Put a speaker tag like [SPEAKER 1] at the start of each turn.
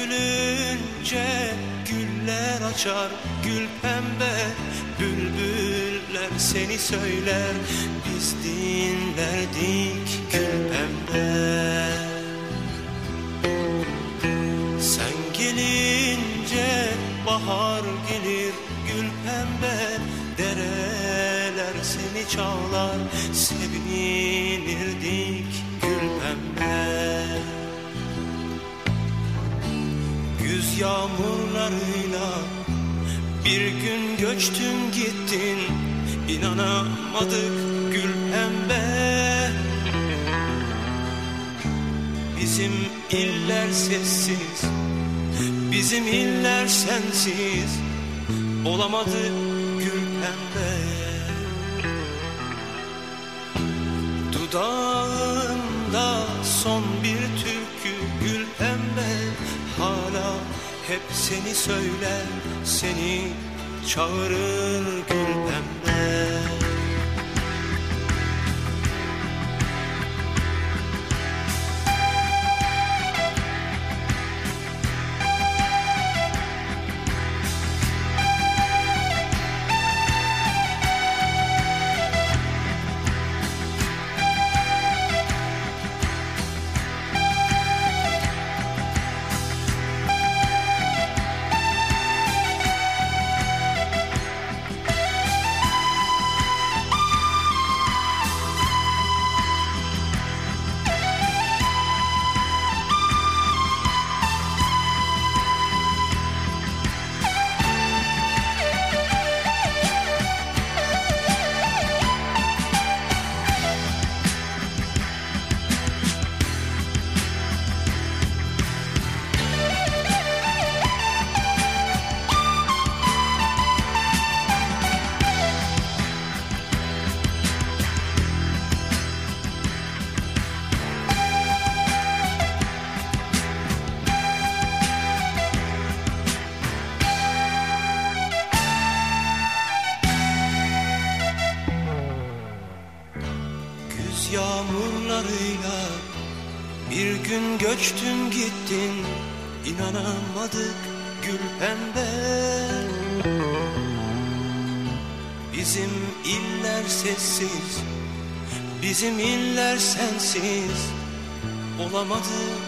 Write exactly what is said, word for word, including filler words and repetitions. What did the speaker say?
[SPEAKER 1] gülünce güller açar gül pembe, bülbüller seni söyler, biz dinlerdik gül pembe. Sen gelince bahar gelir gül pembe, dereler seni çağlar, sevinirdik gül pembe. Güz yağmurlarıyla bir gün göçtün gittin, inanamadık gül pembe. Bizim iller sessiz, bizim iller sensiz, olamadı gül pembe. Dudağında son bir türkü gül pembe, hala hep seni söyler, seni çağırır gül pembe. Yağmurlarıyla bir gün göçtün gittin, inanamadık gül pembe. Bizim iller sessiz, bizim iller sensiz, olamadı